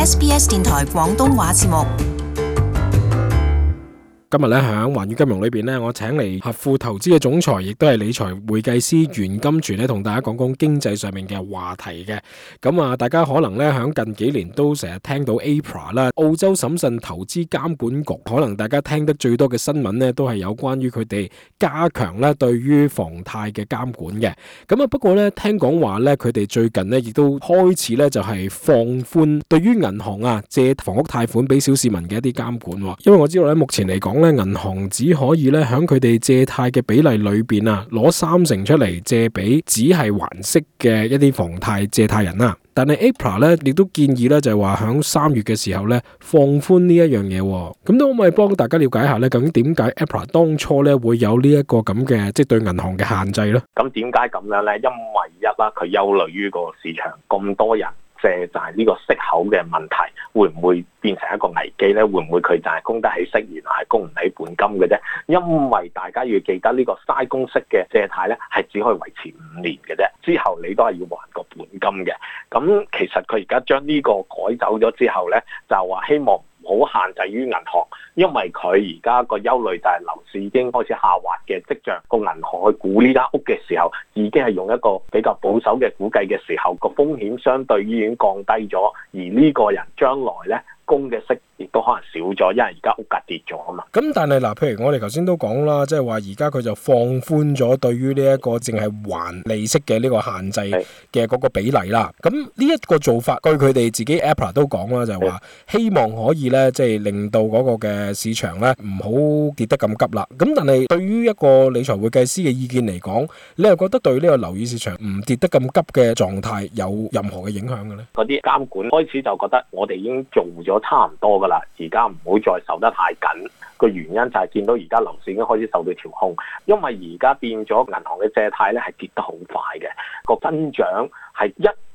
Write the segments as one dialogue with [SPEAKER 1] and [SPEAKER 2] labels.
[SPEAKER 1] SBS 電台廣東話節目。
[SPEAKER 2] 今日咧喺環宇金融裏邊咧，我請嚟合富投資嘅總裁，亦都係理財會計師袁金泉咧，同大家講講經濟上面嘅話題嘅。咁啊，大家可能咧喺近幾年都成日聽到 APRA 啦，澳洲審慎投資監管局，可能大家聽得最多嘅新聞咧，都係有關於佢哋加強咧對於房貸嘅監管嘅。咁啊，不過咧聽講話咧，佢哋最近咧亦都開始咧就係放寬對於銀行啊借房屋貸款俾小市民嘅一啲監管。因為我知道咧，目前嚟講，銀行只可以咧喺佢哋借貸嘅比例裏邊啊，攞30%出嚟借俾只係還息嘅一啲房貸借貸人啦。但係 APRA 咧亦都建議咧就係話喺3月嘅時候咧放寬呢一樣嘢。咁都可唔可以幫大家了解下咧，究竟點解 APRA 當初咧會有呢一個咁嘅即係對銀行嘅限制咧？
[SPEAKER 3] 咁點解咁樣咧？因為一啦，佢憂慮於個市場咁多人借債呢個息口嘅問題，會唔會變成一個危機咧？會唔會佢就係供得起息，原來係供唔起本金嘅啫？因為大家要記得呢個嘥公息嘅借貸咧，係只可以維持5年嘅啫，之後你都係要還個本金嘅。咁其實佢而家將呢個改走咗之後咧，就話希望唔好限制於銀行，因為佢而家個憂慮就係樓市已經開始下滑嘅跡象，個銀行去估呢間屋嘅時候，已經係用一個比較保守嘅估計嘅時候，個風險相對已經降低咗，而呢個人將來咧供嘅息亦都可能少咗，因為而家屋價跌咗啊嘛。
[SPEAKER 2] 咁但係嗱，譬如我哋頭先都講啦，即係話而家佢就放寬咗對於呢一個淨係還利息嘅呢個限制嘅嗰個比例啦。咁呢一個做法，據佢哋自己 APRA 都講啦，就係話希望可以咧，即係令到嗰個嘅市場咧唔好跌得咁急啦。咁但係對於一個理財會計師嘅意見嚟講，你又覺得對呢個樓宇市場唔跌得咁急嘅狀態有任何嘅影響嘅咧？
[SPEAKER 3] 嗰啲監管開始就覺得我哋已經做咗差唔多噶啦，而家唔好再守得太緊。個原因就係見到而家樓市已經開始受到調控，因為而家變咗銀行嘅借貸咧係跌得好快嘅，個增長係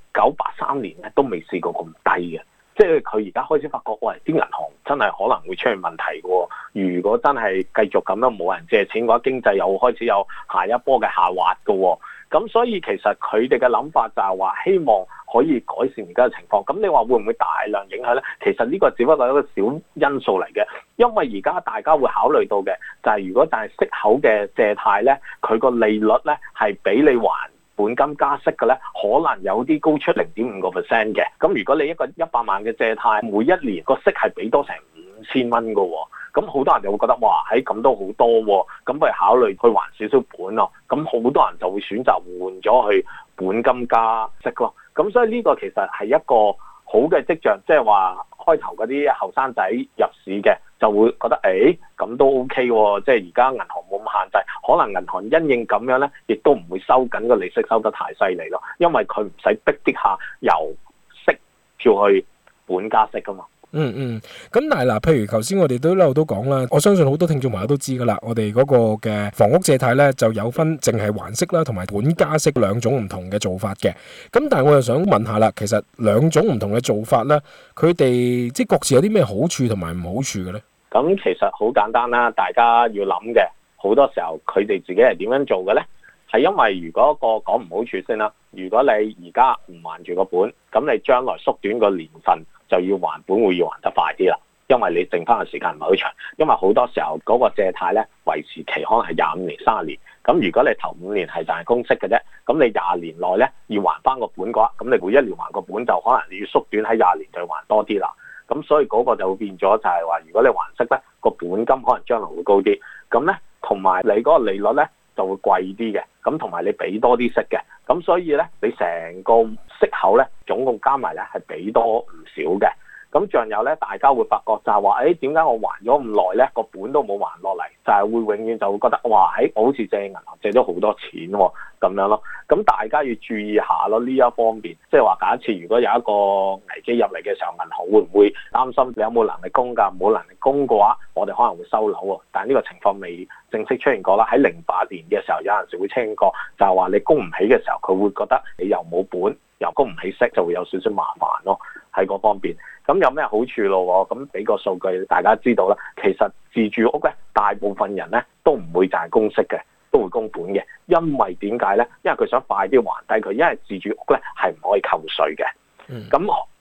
[SPEAKER 3] 1983年咧都未試過咁低嘅。即係佢而家開始發覺，喂，啲銀行真係可能會出現問題嘅。如果真係繼續咁樣冇人借錢嘅話，經濟又開始有下一波嘅下滑嘅。咁所以其實佢哋嘅諗法就係話希望可以改善而家嘅情況。咁你話會唔會大量影響咧？其實呢個只不過係一個小因素嚟嘅，因為而家大家會考慮到嘅就係如果但係息口嘅借貸咧，佢個利率咧係比你還本金加息嘅咧，可能有啲高出0.5% 嘅。咁如果你一個100萬嘅借貸，每一年個息係俾多成5000蚊嘅喎，咁好多人就會覺得哇，咁都好多喎，咁不如考慮去還少少本咯。咁好多人就會選擇換咗去本金加息咯。咁所以呢個其實係一個好嘅跡象，即係話開頭嗰啲後生仔入市嘅就會覺得咁都 OK 喎，即係而家銀行冇咁限制，可能銀行因應咁樣咧，亦都唔會收緊個利息收得太犀利咯，因為佢唔使逼啲客由息跳去本加息噶嘛。
[SPEAKER 2] 咁但係嗱，譬如頭先我哋都一路都講啦，我相信好多聽眾朋友都知噶啦，我哋嗰個嘅房屋借貸咧就有分淨係還息啦，同埋本加息兩種唔同嘅做法嘅。咁但係我又想問下啦，其實兩種唔同嘅做法咧，佢哋即係各自有啲咩好處同埋唔好處嘅咧？
[SPEAKER 3] 咁其實好簡單啦，大家要諗嘅好多時候佢哋自己係點樣做嘅咧？係因為如果個講唔好處先啦，如果你而家唔還住個本，咁你將來縮短個年份就要還本會要還得快啲啦，因為你剩翻嘅時間唔係好長，因為好多時候嗰個借貸咧維持期可能係25年、30年，咁如果你頭5年係賺公息嘅啫，咁你20年內咧要還翻個本嘅話，咁你每一年還個本就可能你要縮短喺20年就要還多啲啦。咁所以嗰個就會變咗就係話，如果你還息咧，個本金可能將來會高啲，咁咧同埋你嗰個利率咧就會貴啲嘅，咁同埋你俾多啲息嘅，咁所以咧你成個息口咧總共加埋咧係俾多唔少嘅。咁仲有咧，大家會發覺就係話，點解我還咗咁耐咧，個本都冇還落嚟，就係會永遠就會覺得，哇，我好似借銀行借咗好多錢喎，咁樣咯。咁大家要注意下咯，呢一方面，即係話假設如果有一個危機入嚟嘅時候，銀行會唔會擔心你有冇能力供㗎？冇能力供嘅話，我哋可能會收樓喎。但係呢個情況未正式出現過啦。喺08年嘅時候，有陣時會出現過，就係話你供唔起嘅時候，佢會覺得你又冇本，又供唔起息，就會有少少麻煩咯。喺嗰方面，咁有咩好處咯？咁俾個數據大家知道啦。其實自住屋咧，大部分人咧都唔會賺公息嘅，都會供本嘅。因為點解咧？因為佢想快啲還低佢，因為自住屋咧係唔可以扣稅嘅。咁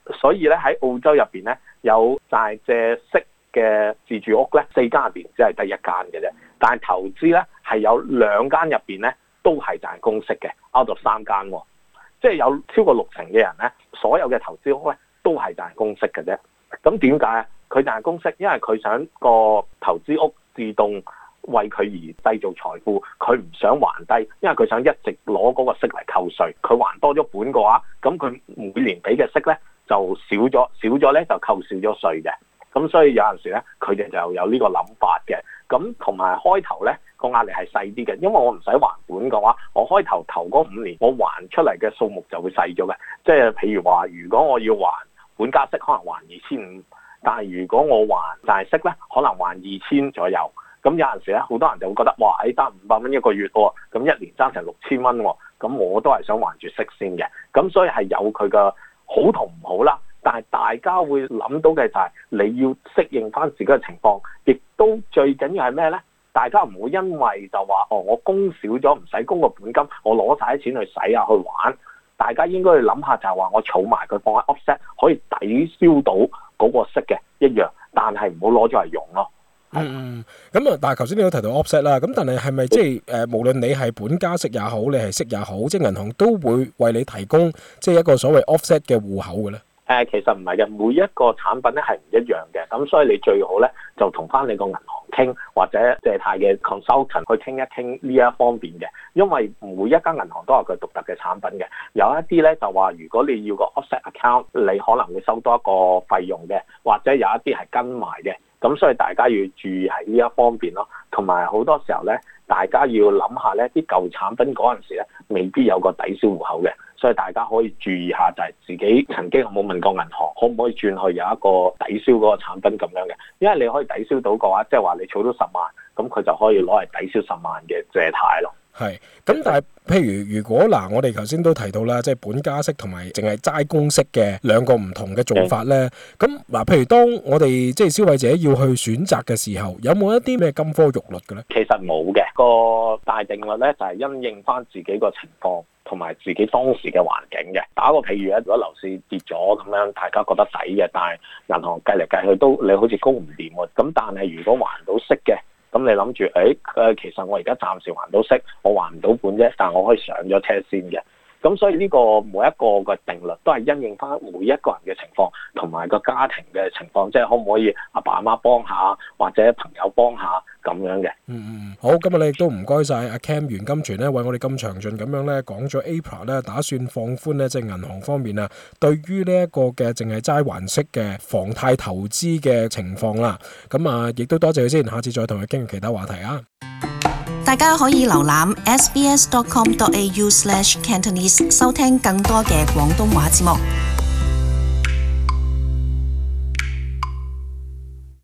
[SPEAKER 3] 所以咧喺澳洲入邊咧有債借息嘅自住屋咧4間入邊只係得1間嘅啫，但係投資咧係有2間入邊咧都係賺公息嘅 ，out of 3間喎，即係有超過60%嘅人咧，所有嘅投資屋咧都係賺公息嘅啫。咁點解啊？佢賺公息，因為佢想個投資屋自動為佢而製造財富，佢唔想還低，因為佢想一直攞嗰個息嚟扣稅。佢還多咗本嘅話，咁佢每年俾嘅息咧就少咗咧就扣少咗稅嘅。咁所以有陣時咧，佢哋就有呢個諗法嘅。咁同埋開頭咧個壓力係細啲嘅，因為我唔使還本嘅話，我開頭嗰5年我還出嚟嘅數目就會細咗嘅。即係譬如話，如果我要還本加息，可能還2500，但係如果我還債息咧，可能還2000左右。咁有陣時咧，好多人就會覺得哇，爭500蚊一個月喎，咁1年爭成6000蚊喎，咁我都係想還住息先嘅。咁所以係有佢嘅好同唔好啦。但係大家會諗到嘅就係你要適應翻自己嘅情況，亦都最緊要係咩呢？大家唔會因為就話我供少咗唔使供個本金，我攞晒啲錢去使啊去玩。大家應該去諗下就係話我儲埋佢放喺 offset 可以抵消到嗰個息嘅一樣，但係唔好攞咗嚟用咯。
[SPEAKER 2] 咁啊，但係頭先你都提到 offset 啦，咁但係係咪即係無論你係本加息也好，你係息也好，即係銀行都會為你提供即係一個所謂 offset 嘅戶口嘅咧？
[SPEAKER 3] 其實唔係嘅，每一個產品咧係唔一樣嘅，咁所以你最好咧就同翻你個銀行傾，或者借貸嘅 consultant 去傾一傾呢一方面嘅，因為每一間銀行都有佢獨特嘅產品嘅，有一啲咧就話如果你要個 offset account，你可能會收多一個費用嘅，或者有一啲係跟埋嘅，咁所以大家要注意喺呢一方面咯，同埋好多時候咧，大家要諗下咧，啲舊產品嗰陣時咧未必有個抵消戶口嘅。所以大家可以注意下，就係自己曾經有冇問過銀行，可唔可以轉去有一個抵消嗰個產品咁樣嘅？因為你可以抵消到嘅話，即係話你儲到10萬，咁佢就可以攞嚟抵消10萬嘅借貸咯。
[SPEAKER 2] 係，咁但係譬如果嗱，我哋頭先都提到啦，即係本加息同埋淨係齋公息嘅2個唔同嘅做法咧。咁嗱，譬如當我哋即係消費者要去選擇嘅時候，有冇一啲咩金科玉律嘅咧？其實冇嘅，個大定律咧就係因應翻自己個情況同埋自己當時嘅環境嘅。打個譬如咧，如果樓市跌咗咁樣，大家覺得抵嘅，但係銀行計嚟計去都你好似供唔掂喎。咁但係如果還到息嘅，咁你諗住，其實我而家暫時還到息，我還唔到本啫，但我可以上咗車先嘅。咁所以呢個每一個嘅定律都係因應翻每一個人嘅情況同埋個家庭嘅情況，即係可唔可以阿爸阿媽幫下，或者朋友幫下咁樣嘅。 好，今日你亦都唔該晒阿 Cam 袁金泉咧，為我哋咁詳盡咁樣咧講咗 APRA 咧打算放寬咧即係銀行方面啊，對於呢一個嘅淨係齋還息嘅房貸投資嘅情況啦。咁啊，亦都多謝佢先，下次再同佢傾其他話題啊。
[SPEAKER 1] 大家可以瀏覽 sbs.com.au/cantonese 收聽更多嘅廣東話節目。